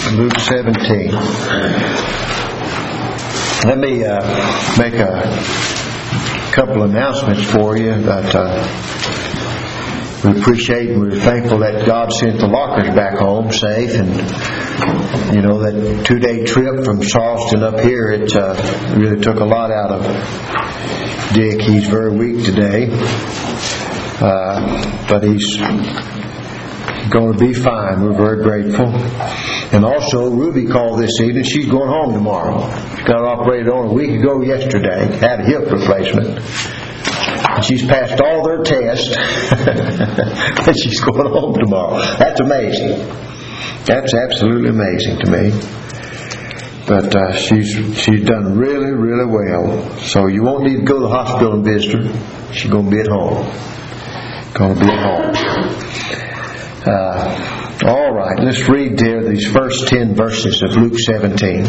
Luke 17. Let me make a couple announcements for you that we appreciate and we're thankful that God sent the Lockers back home safe. And you know, that 2-day trip from Charleston up here, it really took a lot out of Dick. He's very weak today, but he's going to be fine. We're very grateful. And also, Ruby called this evening. She's going home tomorrow. She got operated on a week ago yesterday. Had a hip replacement. And she's passed all their tests. And she's going home tomorrow. That's amazing. That's absolutely amazing to me. But she's done really, really well. So you won't need to go to the hospital and visit her. She's going to be at home. Going to be at home. All right, let's read there these first 10 verses of Luke 17.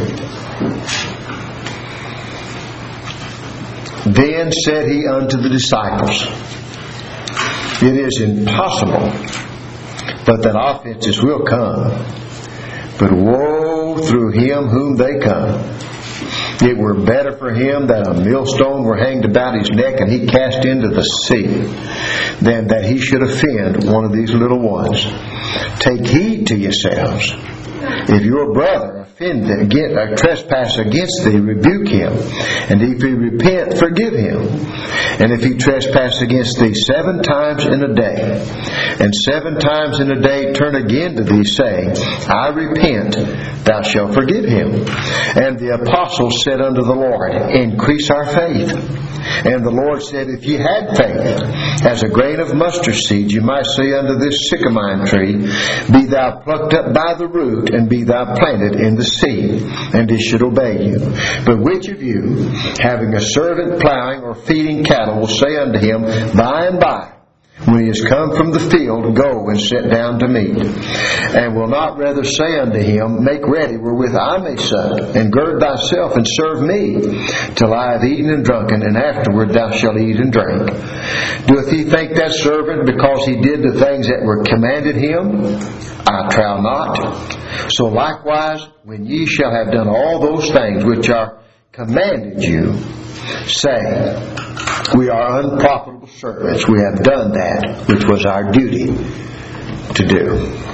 Then said he unto the disciples, it is impossible but that offenses will come, but woe through him whom they come. It were better for him that a millstone were hanged about his neck and he cast into the sea, than that he should offend one of these little ones. Take heed to yourselves. If your brother offend or trespass against thee, rebuke him. And if he repent, forgive him. And if he trespass against thee 7 times in a day, and 7 times in a day turn again to thee, saying, I repent, thou shalt forgive him. And the apostles said unto the Lord, increase our faith. And the Lord said, if ye had faith as a grain of mustard seed, you might say unto this sycamore tree, be thou plucked up by the root, and be thou planted in the sea, and it should obey you. But which of you, having a servant plowing or feeding cattle, will say unto him, by and by, when he is come from the field, go and sit down to meat? And will not rather say unto him, make ready wherewith I may sup, and gird thyself and serve me, till I have eaten and drunken, and afterward thou shalt eat and drink? Doeth he thank that servant because he did the things that were commanded him? I trow not. So likewise, when ye shall have done all those things which are commanded you, say, we are unprofitable servants. We have done that which was our duty to do.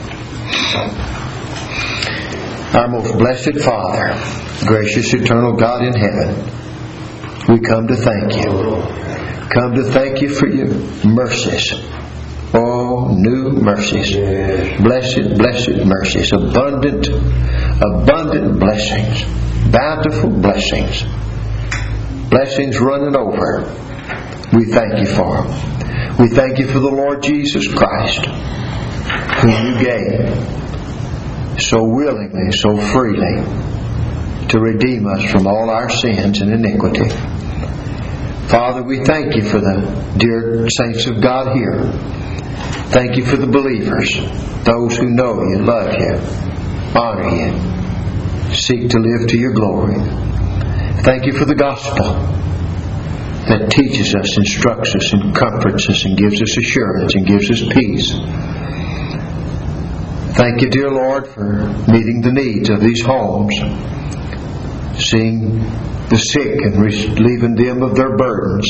Our most blessed Father, gracious eternal God in heaven, we come to thank you. Come to thank you for your mercies. Oh, new mercies. Blessed, blessed mercies. Abundant, abundant blessings. Bountiful blessings. Blessings running over. We thank you for them. We thank you for the Lord Jesus Christ, whom you gave so willingly, so freely, to redeem us from all our sins and iniquity. Father, we thank you for the dear saints of God here. Thank you for the believers, those who know you, love you, honor you, seek to live to your glory. Thank you for the gospel that teaches us, instructs us, and comforts us, and gives us assurance, and gives us peace. Thank you, dear Lord, for meeting the needs of these homes, seeing the sick and relieving them of their burdens,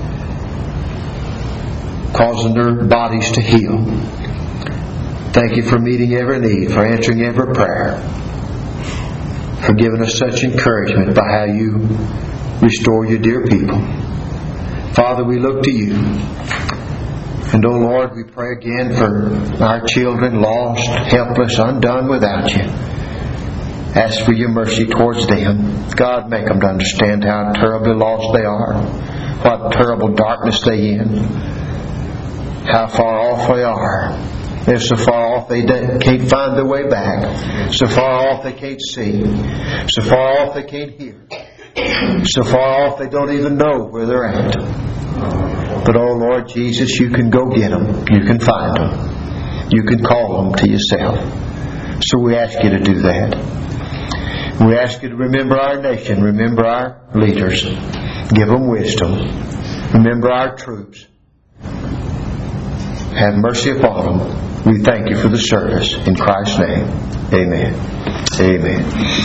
causing their bodies to heal. Thank you for meeting every need, for answering every prayer, for giving us such encouragement by how you restore your dear people. Father, we look to you. And, oh Lord, we pray again for our children, lost, helpless, undone without you. Ask for your mercy towards them. God, make them to understand how terribly lost they are, what terrible darkness they in, how far off they are. They're so far off they can't find their way back. So far off they can't see. So far off they can't hear. So far off they don't even know where they're at. But oh Lord Jesus, you can go get them. You can find them. You can call them to yourself. So we ask you to do that. We ask you to remember our nation. Remember our leaders. Give them wisdom. Remember our troops. have mercy upon them. We thank you for the service. In Christ's name, amen. Amen.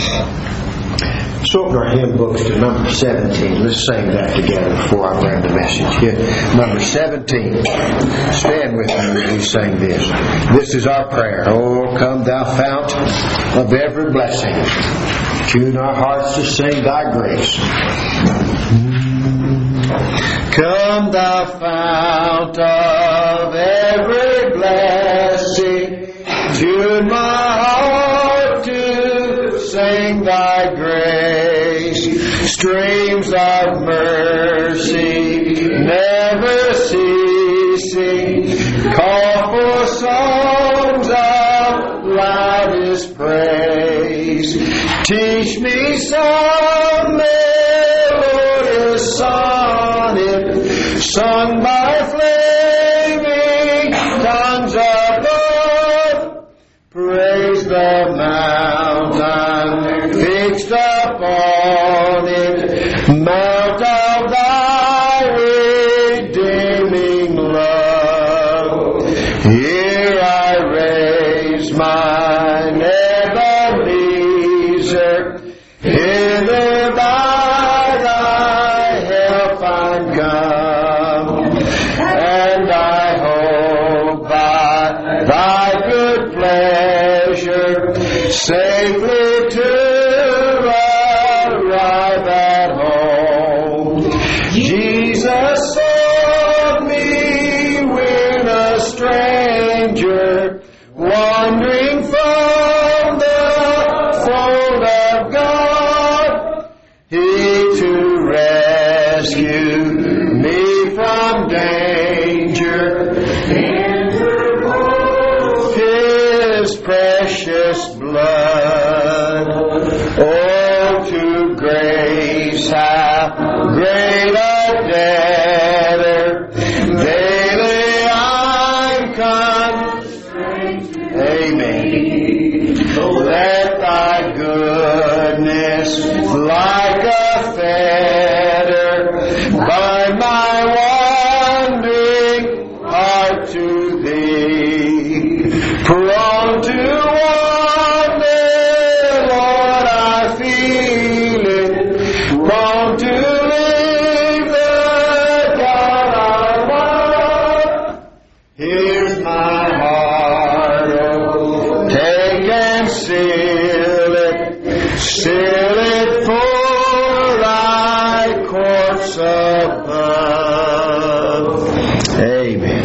So open our hymn books to number 17. Let's sing that together before I bring the message. Here, number 17. Stand with me as we sing this. This is our prayer. Oh, come thou fount of every blessing. Tune our hearts to sing thy grace. Come thou fount of every blessing. Tune my heart to sing thy grace. Streams of mercy never ceasing, call for songs of loudest praise. Teach me some melodious sonnet sung by flaming tongues above. Praise the mountain fixed upon it, mount of thy redeeming love. Here I raise mine Ebenezer, hither by thy help I'm come, and I hope by thy good pleasure safely to arrive at home. Jesus sought me when a stranger, wandering from the fold of God. He to rescue me from danger interposed His precious blood. Oh, to grace how great a debtor daily I'm constrained. Amen. Let thy goodness like a fetter bind my wandering heart to thee. Prone to wander, Lord, I feel it. Prone to leave the God I love. Here's my heart, oh, take and seal it for thy courts above. Amen.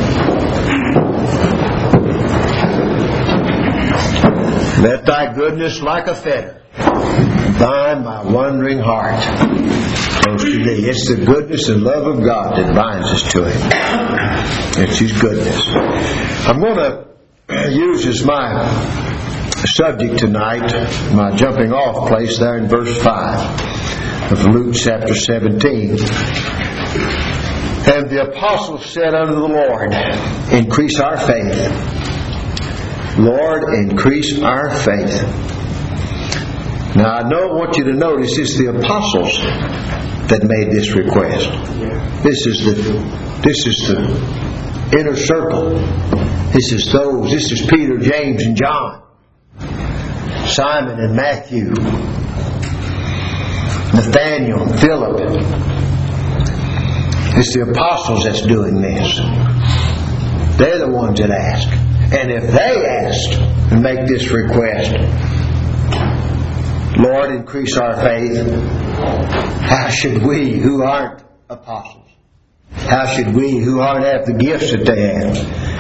Let thy goodness like a fetter bind my wandering heart close to thee. It's the goodness and love of God that binds us to Him. It's His goodness. I'm going to use as my subject tonight, my jumping off place there in verse 5 of Luke chapter 17. And the apostles said unto the Lord, increase our faith. Lord, increase our faith. Now I want you to notice it's the apostles that made this request. This is the inner circle. This is Peter, James, and John, Simon and Matthew, Nathaniel, Philip. It's the apostles that's doing this. They're the ones that ask. And if they asked and make this request, Lord, increase our faith, how should we who aren't apostles? How should we who aren't have the gifts that they have?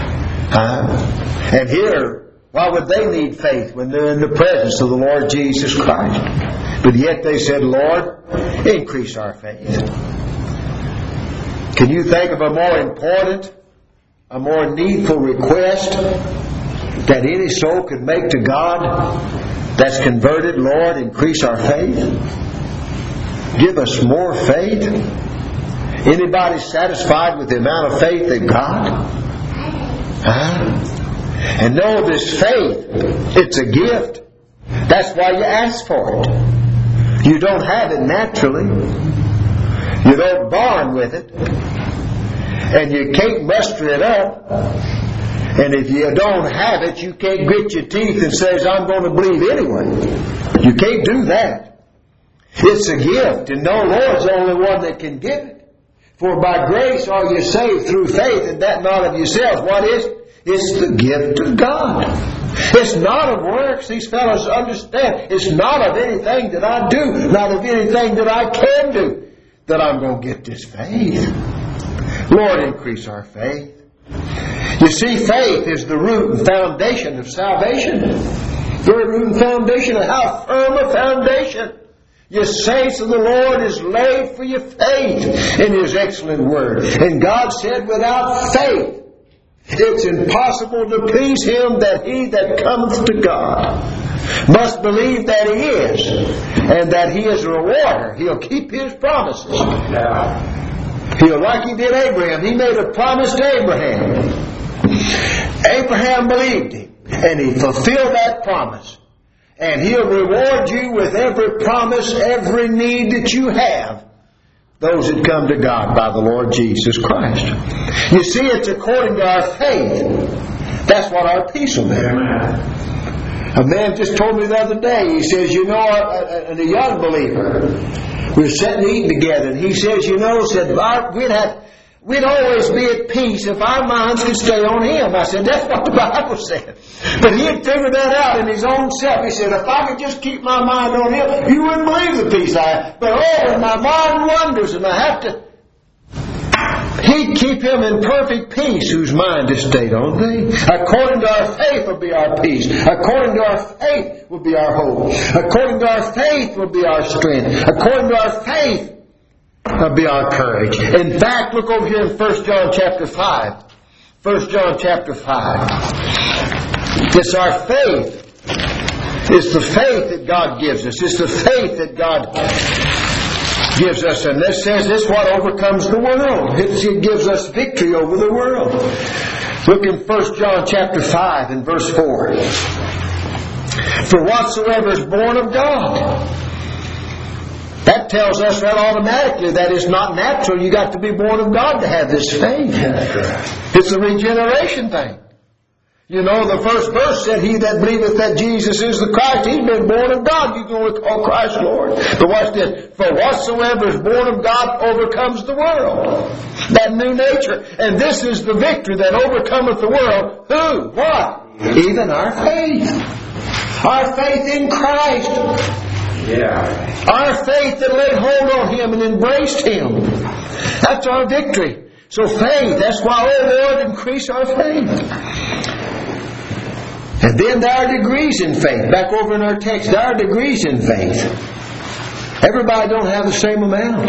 And here, why would they need faith when they're in the presence of the Lord Jesus Christ? But yet they said, Lord, increase our faith. Can you think of a more important, a more needful request that any soul could make to God that's converted? Lord, increase our faith. Give us more faith. Anybody satisfied with the amount of faith they've got? And know this faith, it's a gift. That's why you ask for it. You don't have it naturally. You don't born with it. And you can't muster it up. And if you don't have it, you can't grit your teeth and say, I'm going to believe anyway. You can't do that. It's a gift, and no Lord's the only one that can give it. For by grace are you saved through faith, and that not of yourselves. What is it? It's the gift of God. It's not of works. These fellows understand. It's not of anything that I do, not of anything that I can do, that I'm going to get this faith. Lord, increase our faith. You see, faith is the root and foundation of salvation. The root and foundation of how firm a foundation. Your saints of the Lord is laid for your faith in His excellent Word. And God said, without faith, it's impossible to please Him, that he that cometh to God must believe that He is, and that He is a rewarder. He'll keep His promises. He'll, like He did Abraham. He made a promise to Abraham. Abraham believed Him, and he fulfilled that promise. And He'll reward you with every promise, every need that you have. Those that come to God by the Lord Jesus Christ. You see, it's according to our faith. That's what our peace will be. A man just told me the other day, he says, a young believer, we were sitting eating together, and he says, we'd always be at peace if our minds could stay on Him. I said, that's what the Bible said. But he had figured that out in his own self. He said, if I could just keep my mind on Him, you wouldn't believe the peace I have. But when my mind wanders and I have to, He'd keep him in perfect peace whose mind is stayed on Thee. According to our faith will be our peace. According to our faith will be our hope. According to our faith will be our strength. According to our faith will be our courage. In fact, look over here in 1 John chapter 5. 1 John chapter 5. It's our faith. It's the faith that God gives us. It's the faith that God gives us. And this says this is what overcomes the world. It gives us victory over the world. Look in 1 John chapter 5 and verse 4. For whatsoever is born of God. That tells us that automatically that it's not natural. You got to be born of God to have this faith. It's a regeneration thing. You know, the first verse said, He that believeth that Jesus is the Christ, he's been born of God. You can call Christ Lord. But watch this. For whatsoever is born of God overcomes the world. That new nature. And this is the victory that overcometh the world. Who? What? Even our faith. Our faith in Christ. Yeah. Our faith that laid hold on Him and embraced Him. That's our victory. So faith, that's why, oh Lord, increase our faith. And then there are degrees in faith. Back over in our text, there are degrees in faith. Everybody don't have the same amount.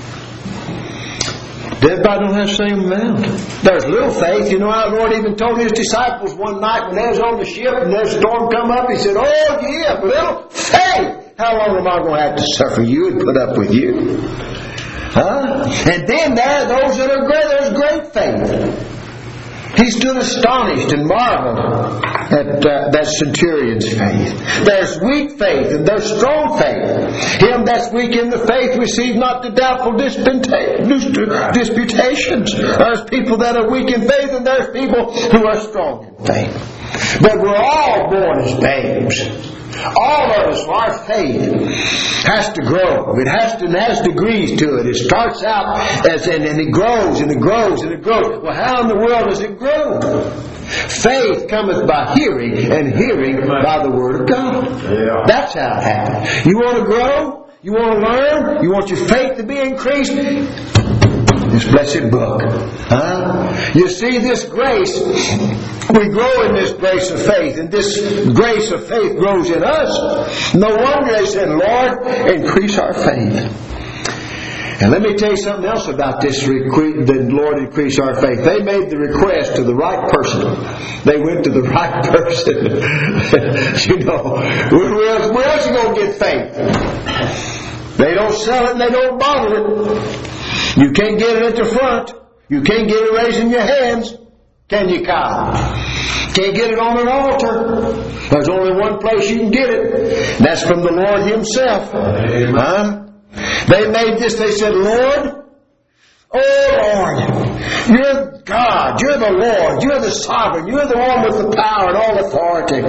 Everybody don't have the same amount. There's little faith. You know, our Lord even told His disciples one night when they was on the ship and there's a storm come up, He said, oh yeah, but little faith. How long am I going to have to suffer you and put up with you? And then there are those that are great. There's great faith. He stood astonished and marveled at that centurion's faith. There's weak faith and there's strong faith. Him that's weak in the faith receive not the doubtful disputations. There's people that are weak in faith and there's people who are strong in faith. But we're all born as babes. All of us, our faith has to grow. It has degrees to it. It starts out and it grows and it grows and it grows. Well, how in the world does it grow? Faith cometh by hearing, and hearing by the Word of God. Yeah. That's how it happens. You want to grow? You want to learn? You want your faith to be increased? This blessed book. You see, this grace, we grow in this grace of faith, and this grace of faith grows in us. No wonder they said, Lord, increase our faith. And let me tell you something else about this, the Lord increase our faith. They made the request to the right person. They went to the right person. You know, where else are you going to get faith? They don't sell it and they don't bottle it. You can't get it at the front. You can't get it raising your hands. Can you, Kyle? Can't get it on an altar. There's only one place you can get it. That's from the Lord Himself. They made this. They said, Lord, Oh Lord, You're God, You're the Lord, You're the sovereign, You're the one with the power and all authority.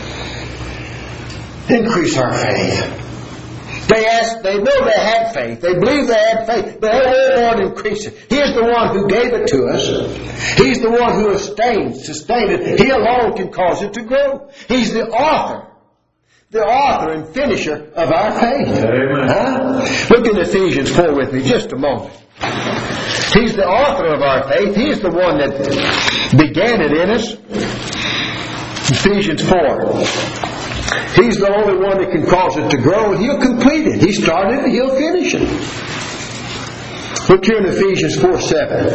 Increase our faith. They know they had faith. They believe they had faith. But oh Lord, increase it. He's the one who gave it to us. He's the one who sustained it. He alone can cause it to grow. He's the author and finisher of our faith. Amen. Look in Ephesians 4 with me just a moment. He's the author of our faith. He's the one that began it in us. Ephesians 4. He's the only one that can cause it to grow, and He'll complete it. He started it, He'll finish it. Look here in Ephesians 4:7.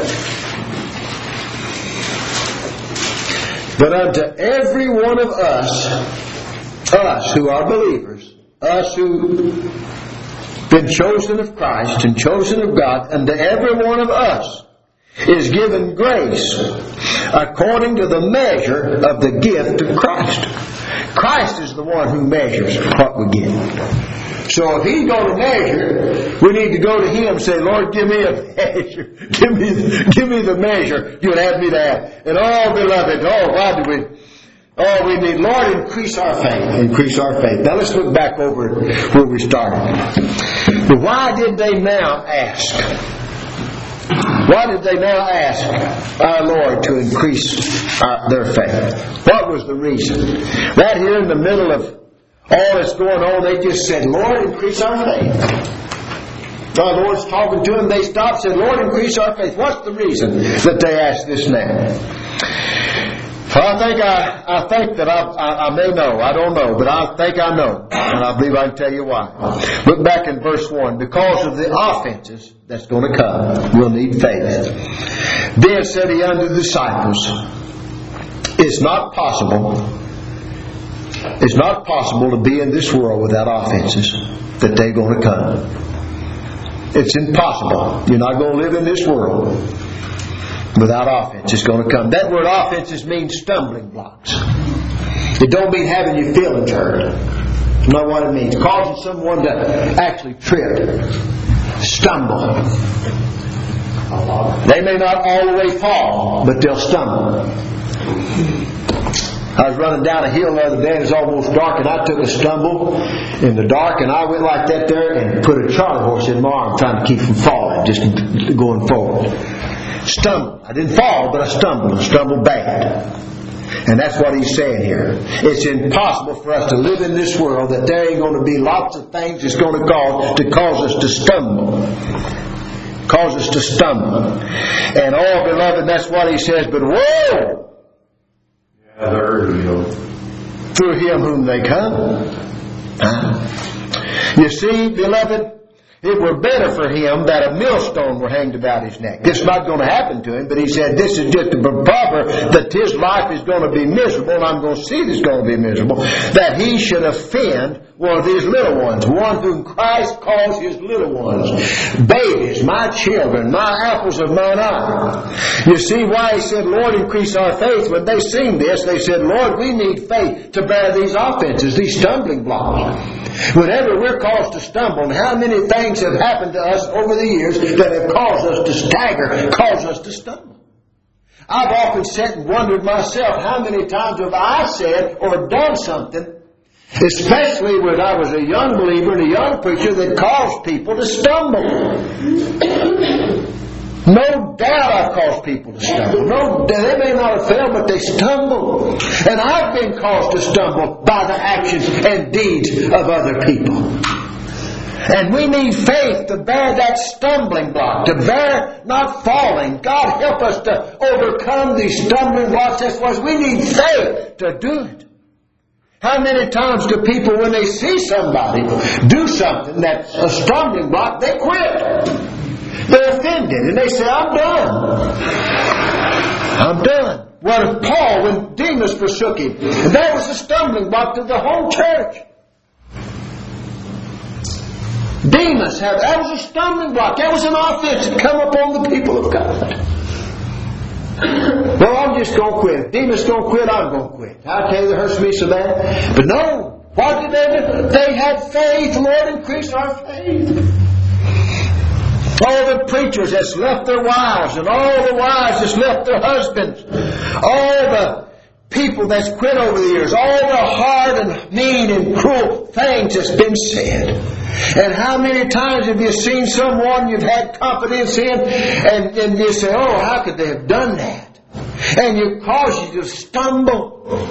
But unto every one of us who are believers, us who been chosen of Christ and chosen of God, unto every one of us is given grace according to the measure of the gift of Christ. Christ is the one who measures what we get. So if He's going to measure, we need to go to Him and say, Lord, give me a measure. Give me the measure You'd have me to have. And beloved, we need, Lord, increase our faith. Increase our faith. Now let's look back over where we started. But why did they now ask? Why did they now ask our Lord to increase their faith? What was the reason? Right here in the middle of all that's going on, they just said, Lord, increase our faith. Our Lord's talking to them. They stopped and said, Lord, increase our faith. What's the reason that they asked this now? Well, I think that I may know. I don't know, but I think I know. And I believe I can tell you why. Look back in verse 1. Because of the offenses that's going to come, we'll need faith. Then said He unto the disciples, It's not possible to be in this world without offenses that they're going to come. It's impossible. You're not going to live in this world without offense. It's going to come. That word offenses means stumbling blocks. It don't mean having your feelings hurt. It's not what it means. Causing someone to actually trip, stumble. They may not all the way fall, but they'll stumble. I was running down a hill the other day and it was almost dark, and I took a stumble in the dark, and I went like that there and put a charter horse in my arm trying to keep from falling, just going forward. Stumbled. I didn't fall, but I stumbled bad. And that's what He's saying here. It's impossible for us to live in this world that there ain't going to be lots of things that's going to cause us to stumble. Cause us to stumble. And beloved, that's what He says, but woe! Through Him whom they come. You see, beloved, it were better for him that a millstone were hanged about his neck. This is not going to happen to him, but he said this is just a proverb that his life is going to be miserable, and I'm going to see it's going to be miserable, that he should offend one of these little ones, one whom Christ calls His little ones. Babies, my children, my apples of mine eye. You see why He said, Lord, increase our faith? When they seen this, they said, Lord, we need faith to bear these offenses, these stumbling blocks. Whenever we're caused to stumble, and how many things have happened to us over the years that have caused us to stagger, caused us to stumble. I've often sat and wondered myself, how many times have I said or done something, especially when I was a young believer and a young preacher, that caused people to stumble. No doubt I've caused people to stumble. They may not have failed, but they stumble. And I've been caused to stumble by the actions and deeds of other people. And we need faith to bear that stumbling block, to bear not falling. God help us to overcome these stumbling blocks. That's why we need faith to do it. How many times do people, when they see somebody do something that's a stumbling block, they quit? They're offended and they say, I'm done. I'm done. What of Paul when Demas forsook him? And that was a stumbling block to the whole church. Demas, that was a stumbling block. That was an offense to come upon the people of God. Well, I'm just going to quit. If Demas going to quit, I'm going to quit. I'll tell you, it hurts me so bad. But no. What did they do? They had faith. Lord, increase our faith. All the preachers that's left their wives, and all the wives that's left their husbands. All the people that's quit over the years. All the hard and mean and cruel things that's been said. And how many times have you seen someone you've had confidence in, and you say, oh, how could they have done that? And it causes you to stumble.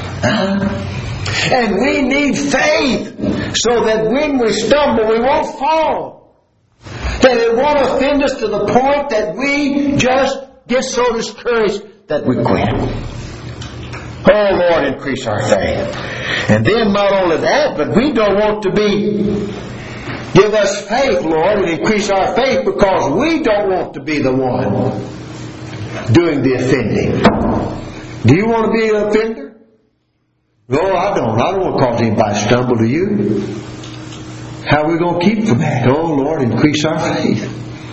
And we need faith so that when we stumble, we won't fall. That it won't offend us to the point that we just get so discouraged that we quit. Oh, Lord, increase our faith. And then not only that, but we don't want to give us faith, Lord, and increase our faith because we don't want to be the one doing the offending. Do you want to be an offender? No, I don't. I don't want to cause anybody to stumble to you. How are we going to keep from that? Oh, Lord, increase our faith.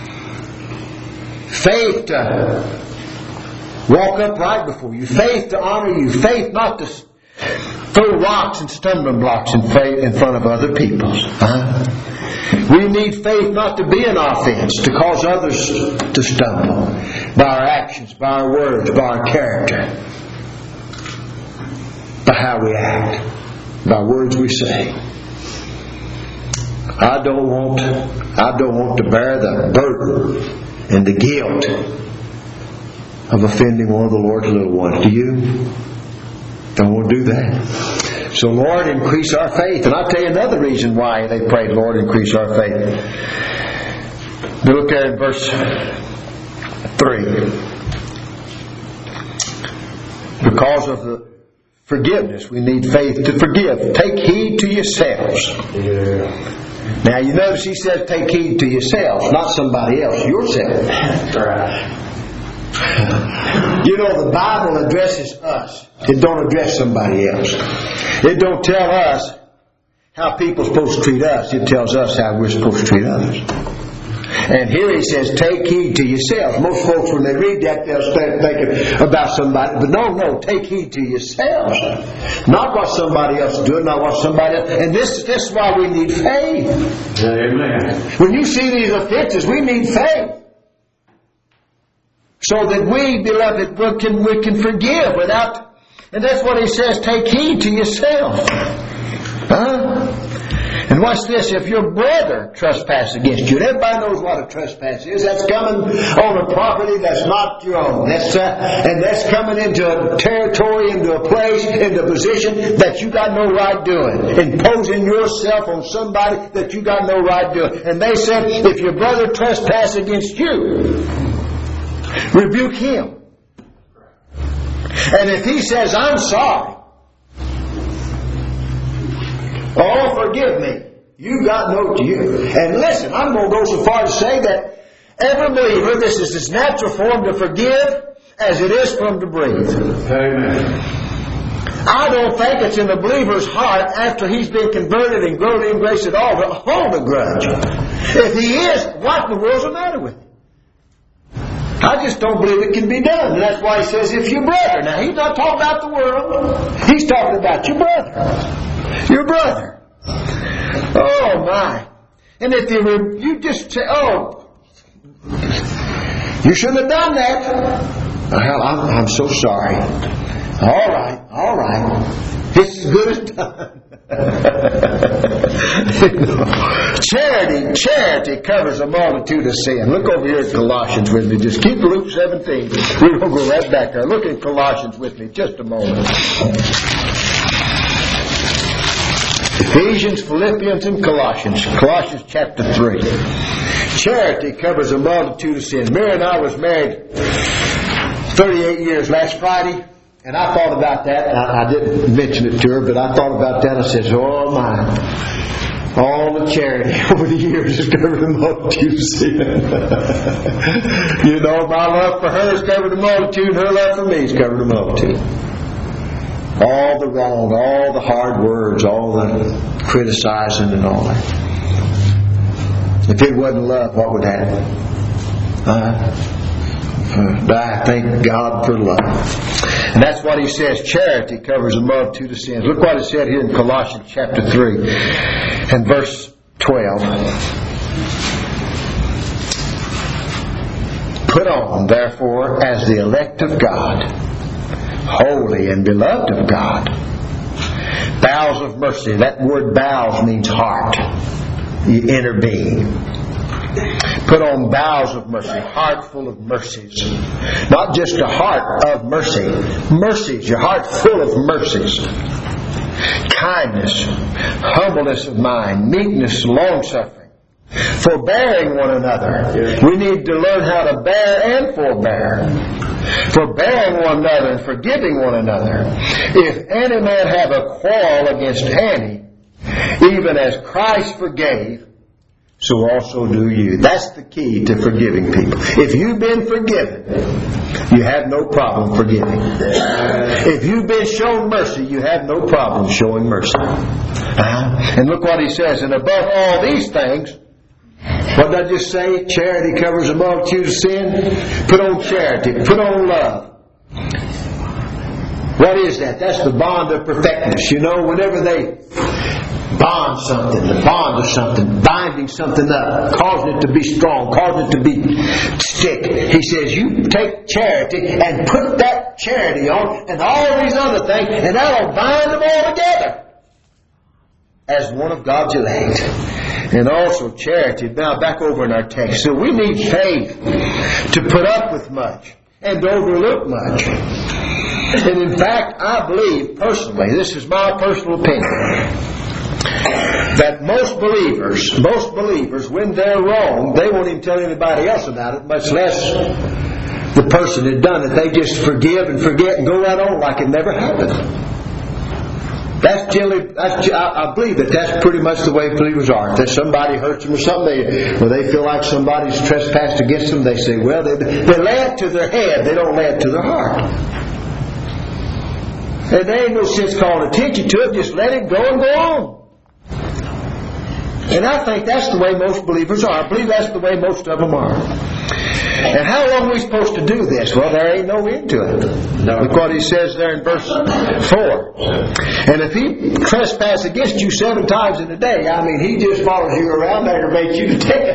Faith to walk upright before you. Faith to honor you. Faith not to throw rocks and stumbling blocks in front of other people. We need faith not to be an offense, to cause others to stumble by our actions, by our words, by our character, by how we act, by words we say. I don't want to bear the burden and the guilt of offending one of the Lord's little ones. Do you? Don't want to do that. So, Lord, increase our faith. And I'll tell you another reason why they prayed, Lord, increase our faith. We look at it in verse 3. Because of the forgiveness, we need faith to forgive. Take heed to yourselves. Yeah. Now, you notice he says, take heed to yourselves, not somebody else, yourself. That's right. You know, the Bible addresses us. It don't address somebody else. It don't tell us how people are supposed to treat us. It tells us how we're supposed to treat others. And here he says, take heed to yourselves. Most folks, when they read that, they'll start thinking about somebody. But no, take heed to yourselves. Not what somebody else is doing, not what somebody else. And this is why we need faith. Amen. When you see these offenses, we need faith. So that we, beloved, we can forgive without... And that's what he says, take heed to yourself. And watch this, if your brother trespasses against you, and everybody knows what a trespass is. That's coming on a property that's not your own. And that's coming into a territory, into a place, into a position that you got no right doing. Imposing yourself on somebody that you got no right doing. And they said, if your brother trespasses against you, rebuke him. And if he says, I'm sorry, oh, forgive me, you got no to you. And listen, I'm going to go so far to say that every believer, this is his natural form to forgive as it is for him to breathe. Amen. I don't think it's in the believer's heart after he's been converted and grown in grace at all to hold a grudge. If he is, what in the world's the matter with him? I just don't believe it can be done. And that's why he says, if your brother. Now, he's not talking about the world. He's talking about your brother. Your brother. Oh, my. And if you just say, oh, you shouldn't have done that. Well, I'm so sorry. All right. It's as good as done. Charity covers a multitude of sin. Look over here at Colossians with me. Just keep Luke 17. We're going to go right back there. Look at Colossians with me just a moment. Ephesians, Philippians, and Colossians. Colossians chapter 3. Charity covers a multitude of sins. Mary and I was married 38 years last Friday. And I thought about that. I didn't mention it to her, but I thought about that. I said, oh my, all the charity over the years has covered a multitude of sin. You know, my love for her has covered a multitude, her love for me has covered a multitude. All the wrong, all the hard words, all the criticizing and all that. If it wasn't love, what would happen? I thank God for love. And that's what he says. Charity covers a multitude of sins. Look what it said here in Colossians chapter 3 and verse 12. Put on, therefore, as the elect of God, holy and beloved of God, bowels of mercy. That word bowels means heart, your inner being. Put on bowels of mercy, heart full of mercies. Not just a heart of mercy. Mercies, your heart full of mercies. Kindness, humbleness of mind, meekness, long-suffering, forbearing one another. We need to learn how to bear and forbear. Forbearing one another and forgiving one another. If any man have a quarrel against any, even as Christ forgave, so also do you. That's the key to forgiving people. If you've been forgiven, you have no problem forgiving. If you've been shown mercy, you have no problem showing mercy. And look what he says, and above all these things, what did I just say? Charity covers a multitude of sin. Put on charity. Put on love. What is that? That's the bond of perfectness. You know, whenever they bond something, the bond of something, binding something up, causing it to be strong, causing it to be stick. He says, you take charity and put that charity on and all these other things, and that'll bind them all together as one of God's elect. And also charity. Now back over in our text. So we need faith to put up with much and to overlook much. And in fact, I believe personally, this is my personal opinion, that most believers, when they're wrong, they won't even tell anybody else about it, much less the person that done it. They just forgive and forget and go right on like it never happened. I believe that's pretty much the way believers are. If somebody hurts them or something, or they feel like somebody's trespassed against them, they say, well, they lay it to their head. They don't lay it to their heart. And there ain't no sense calling attention to it. Just let it go and go on. And I think that's the way most believers are. I believe that's the way most of them are. And how long are we supposed to do this? Well, there ain't no end to it. Look what he says there in verse 4. And if he trespass against you 7 times in a day, I mean, he just follows you around and aggravates you to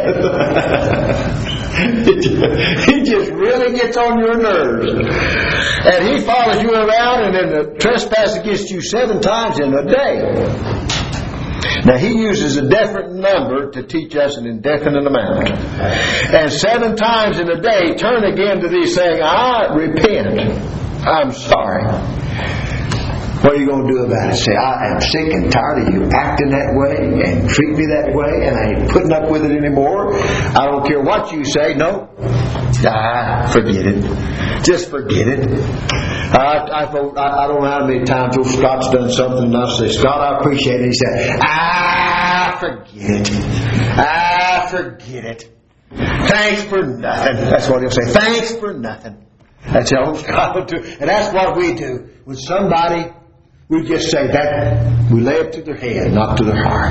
death. He just really gets on your nerves. And he follows you around and then trespass against you 7 times in a day. Now, he uses a definite number to teach us an indefinite amount. And 7 times in a day, turn again to thee, saying, I repent. I'm sorry. What are you going to do about it? Say, I am sick and tired of you acting that way and treating me that way, and I ain't putting up with it anymore. I don't care what you say. No. Forget it. Just forget it. I don't know how many times old Scott's done something, and I say, Scott, I appreciate it. He said, forget it. Forget it. Thanks for nothing. That's what he'll say. Thanks for nothing. That's how old Scott will do. And that's what we do. With somebody, we just say that. We lay it to their head, not to their heart.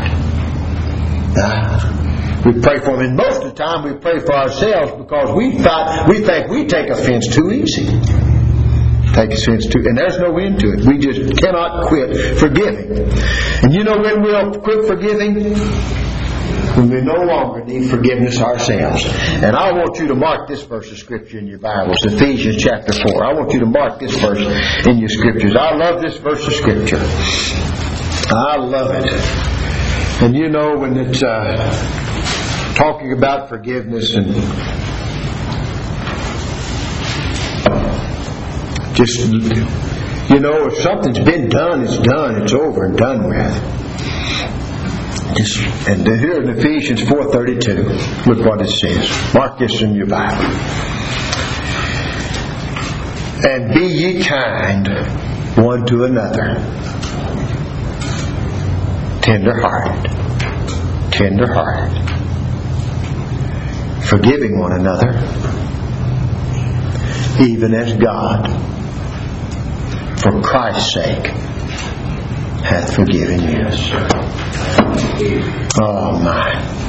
We pray for them. And most of the time we pray for ourselves because we think we take offense too easy. And there's no end to it. We just cannot quit forgiving. And you know when we'll quit forgiving? When we no longer need forgiveness ourselves. And I want you to mark this verse of Scripture in your Bibles, Ephesians chapter 4. I want you to mark this verse in your Scriptures. I love this verse of Scripture. I love it. And you know when it's talking about forgiveness and just, you know, if something's been done, it's done. It's over and done with. And here in Ephesians 4:32, look what it says. Mark this in your Bible. And be ye kind one to another, tender-hearted, forgiving one another, even as God, for Christ's sake, hath forgiven you. Oh my.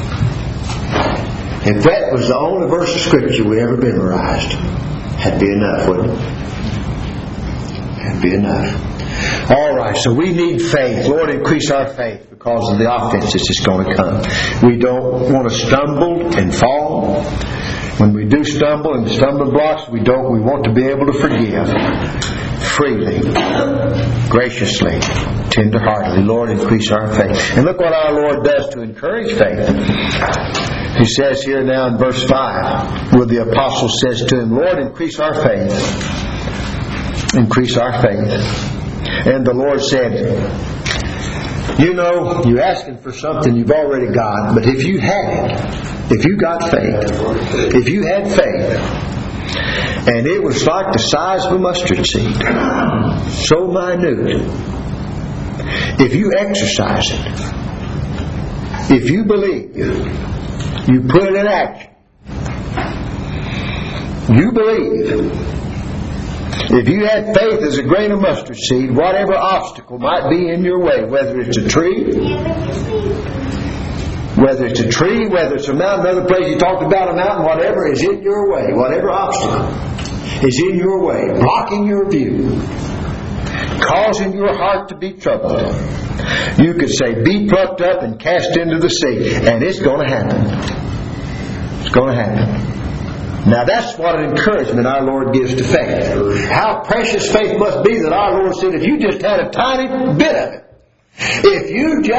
If that was the only verse of Scripture we ever memorized, that'd be enough, wouldn't it? That'd be enough. Alright, so we need faith. Lord, increase our faith because of the offenses that's going to come. We don't want to stumble and fall. When we do stumble and stumbling blocks, we want to be able to forgive freely, graciously, tender-heartedly. Lord, increase our faith. And look what our Lord does to encourage faith. He says here now in verse 5, where the apostle says to him, Lord, increase our faith. Increase our faith. And the Lord said, you know, you're asking for something you've already got, but if you had it, if you got faith, if you had faith, and it was like the size of a mustard seed, so minute, if you exercise it, if you believe, you put it in action, you believe, if you had faith as a grain of mustard seed, whatever obstacle might be in your way, whether it's a tree, whether it's a mountain, another place you talked about a mountain, whatever is in your way, whatever obstacle is in your way, blocking your view, causing your heart to be troubled, you could say, be plucked up and cast into the sea, and it's going to happen. It's going to happen. Now that's what an encouragement our Lord gives to faith. How precious faith must be that our Lord said, if you just had a tiny bit of it, if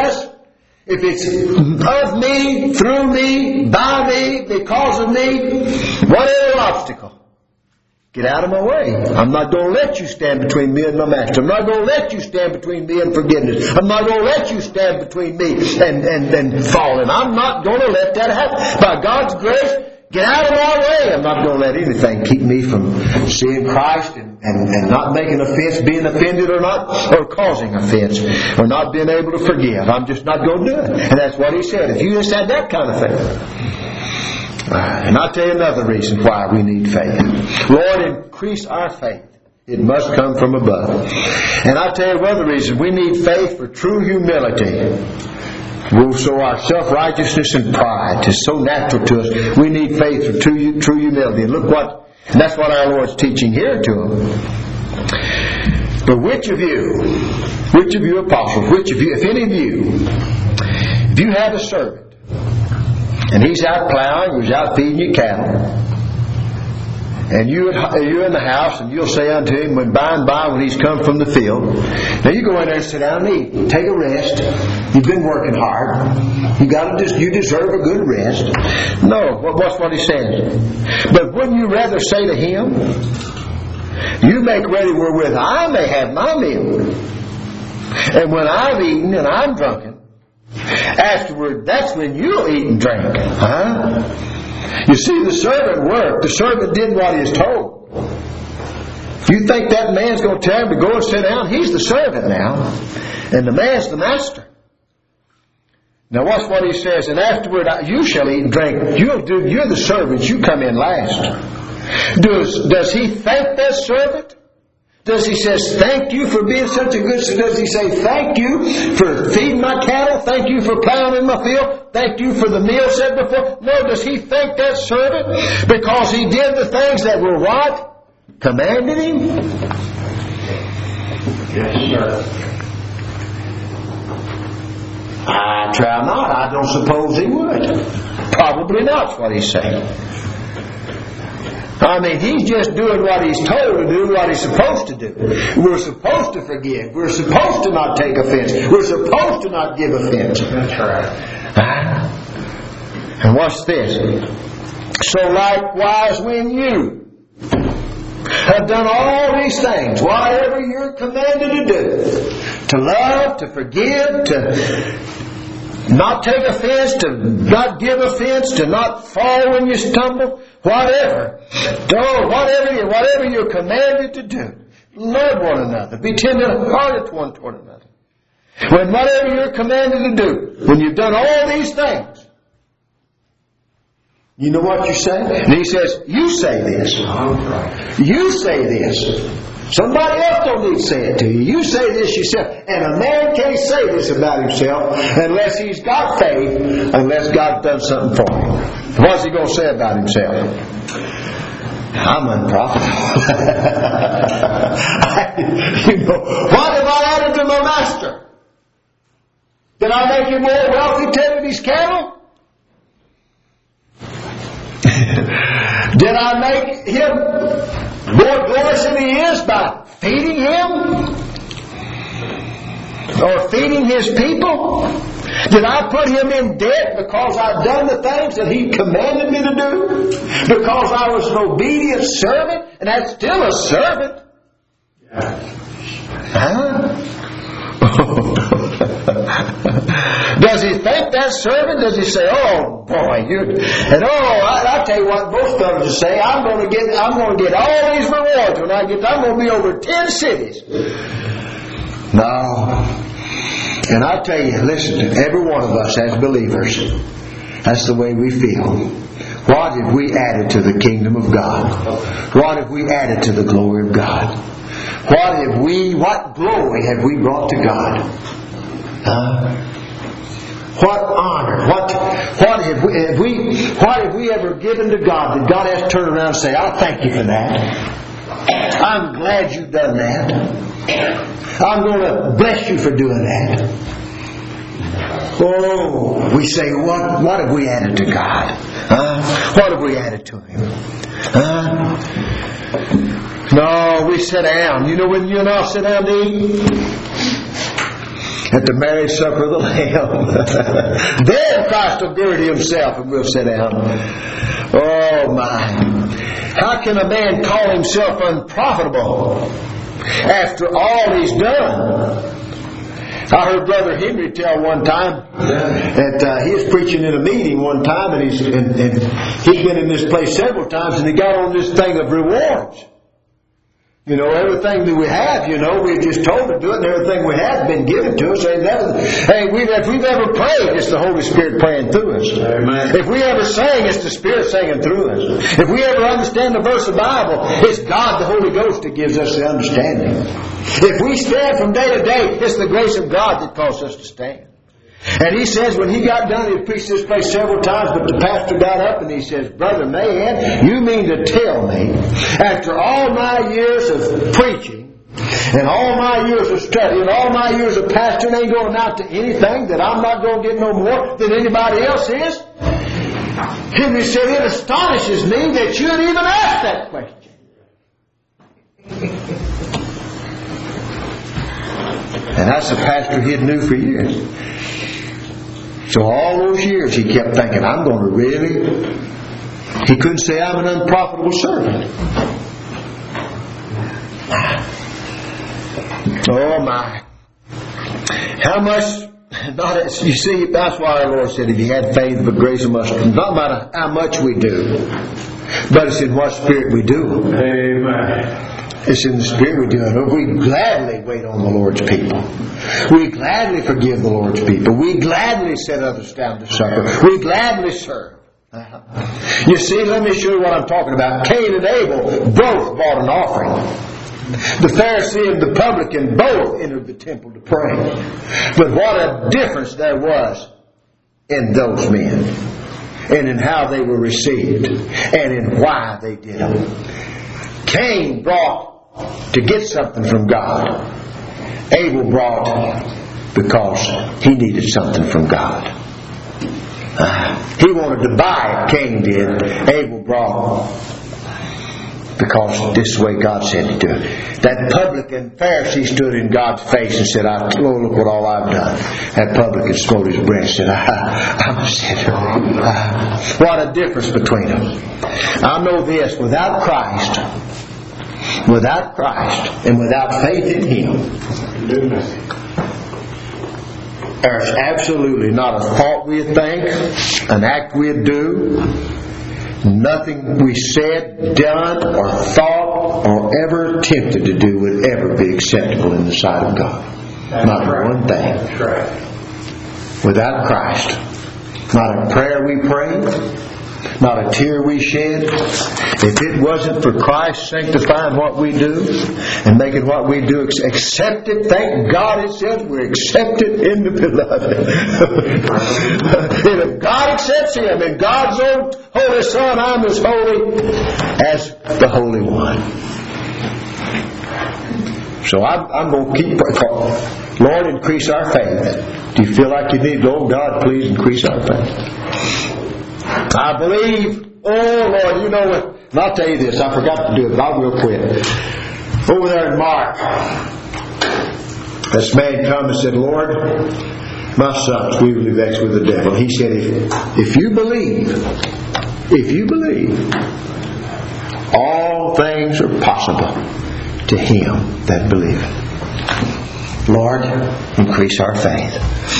it's of me, through me, by me, because of me, whatever obstacle, get out of my way. I'm not going to let you stand between me and my master. I'm not going to let you stand between me and forgiveness. I'm not going to let you stand between me and falling. I'm not going to let that happen. By God's grace, get out of my way. I'm not going to let anything keep me from seeing Christ and not making offense, being offended or not, or causing offense, or not being able to forgive. I'm just not going to do it. And that's what he said. If you just had that kind of faith. And I'll tell you another reason why we need faith. Lord, increase our faith. It must come from above. And I'll tell you another reason. We need faith for true humility. So our self-righteousness and pride is so natural to us. We need faith for true humility. And that's what our Lord's teaching here to them. But which of you apostles, if any of you, if you have a servant, and he's out plowing, or he's out feeding your cattle, and you're in the house, and you'll say unto him, when he's come from the field, now you go in there and sit down and eat. Take a rest. You've been working hard. You deserve a good rest. No, what's what he says? But wouldn't you rather say to him, you make ready wherewith I may have my meal, and when I've eaten and I'm drunken, afterward, that's when you'll eat and drink. Huh? You see, the servant worked. The servant did what he was told. You think that man's going to tell him to go and sit down? He's the servant now. And the man's the master. Now watch what he says. And afterward, you shall eat and drink. You're the servant. You come in last. Does he thank that servant? Does he say, thank you for being such a good servant? Does he say, thank you for feeding my cattle? Thank you for plowing in my field? Thank you for the meal set before? No, does he thank that servant because he did the things that were what? Commanded him? Yes, sir. I try not. I don't suppose he would. Probably not, is what he's saying. I mean, he's just doing what he's told to do, what he's supposed to do. We're supposed to forgive. We're supposed to not take offense. We're supposed to not give offense. That's right. And watch this. So likewise, when you have done all these things, whatever you're commanded to do, to love, to forgive, to not take offense, to not give offense, to not fall when you stumble, whatever you're commanded to do, love one another, be tender-hearted one toward another. When whatever you're commanded to do, when you've done all these things, you know what you say? And he says, you say this. You say this. Somebody else don't need to say it to you. You say this yourself. And a man can't say this about himself unless he's got faith, unless God's done something for him. What's he going to say about himself? I'm unprofitable. What have I added to my master? Did I make him more wealthy tending his cattle? I make him more glorious than he is by feeding him? Or feeding his people? Did I put him in debt because I've done the things that he commanded me to do? Because I was an obedient servant? And that's still a servant. Huh? Does he think that servant? Does he say, "Oh boy, I tell you what, most fellas will say, I'm going to get all these rewards when I'm going to be over 10 cities." No. And I tell you, listen, every one of us as believers, that's the way we feel. What have we added to the kingdom of God? What have we added to the glory of God? What glory have we brought to God? What honor? What have we ever given to God that God has to turn around and say, "I thank you for that. I'm glad you've done that. I'm going to bless you for doing that." Oh, we say, what have we added to God? What have we added to Him? No, we sit down. You know when you and I sit down to eat? At the marriage supper of the Lamb. Then Christ will gird Himself and we'll sit down. Oh my. How can a man call himself unprofitable after all he's done? I heard Brother Henry tell one time that he was preaching in a meeting one time, and he'd been in this place several times, and he got on this thing of rewards. You know, everything that we have, we're just told to do it, and everything we have been given to us. If we've ever prayed, it's the Holy Spirit praying through us. Amen. If we ever sang, it's the Spirit singing through us. If we ever understand the verse of the Bible, it's God, the Holy Ghost, that gives us the understanding. If we stand from day to day, it's the grace of God that causes us to stand. And he says when he got done, he preached this place several times, but the pastor got up and he says, "Brother Mahan, you mean to tell me, after all my years of preaching, and all my years of study, and all my years of pastoring ain't going out to anything, that I'm not going to get no more than anybody else is?" Henry said, "It astonishes me that you'd even ask that question." And that's a pastor he'd knew for years. So all those years he kept thinking, I'm going to really... He couldn't say I'm an unprofitable servant. Oh my. How much... You see, that's why our Lord said, if you had faith but grace of mustard, not matter how much we do, but it's in what spirit we do. Amen. It's in the Spirit we do it. We gladly wait on the Lord's people. We gladly forgive the Lord's people. We gladly set others down to supper. We gladly serve. You see, let me show you what I'm talking about. Cain and Abel both brought an offering. The Pharisee and the publican both entered the temple to pray. But what a difference there was in those men, and in how they were received, and in why they did them. Cain brought to get something from God. Abel brought because he needed something from God. He wanted to buy it, Cain did. Abel brought because this is the way God said to do it. That publican Pharisee stood in God's face and said, "Oh, look what all I've done." That publican smote his breast and said, "I'm a sinner." What a difference between them. I know this, without Christ and without faith in Him, there's absolutely not a thought we'd think, an act we'd do, nothing we said, done, or thought, or ever attempted to do would ever be acceptable in the sight of God. Not one thing. Without Christ, not a prayer we prayed, not a tear we shed. If it wasn't for Christ sanctifying what we do and making what we do accepted, thank God it says we're accepted in the beloved. And if God accepts Him and God's own Holy Son, I'm as holy as the Holy One. So I'm going to keep praying. Lord, increase our faith. Do you feel like you need to? Oh God, please increase our faith. I believe, Oh, Lord, you know what? And I'll tell you this. I forgot to do it, but I will quit. Over there in Mark, this man come and said, Lord, my son's grievously vexed with the devil. He said, if you believe, all things are possible to him that believeth. Lord, increase our faith.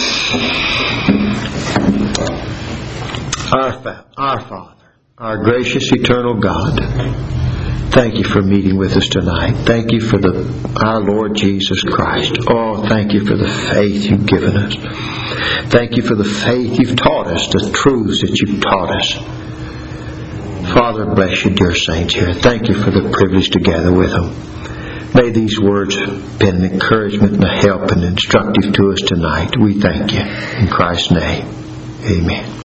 Our Father, our gracious eternal God, thank you for meeting with us tonight. Thank you for our Lord Jesus Christ. Oh, thank you for the faith you've given us. Thank you for the faith you've taught us, the truths that you've taught us. Father, bless you, dear saints here. Thank you for the privilege to gather with them. May these words be an encouragement and a help and instructive to us tonight. We thank you. In Christ's name, amen.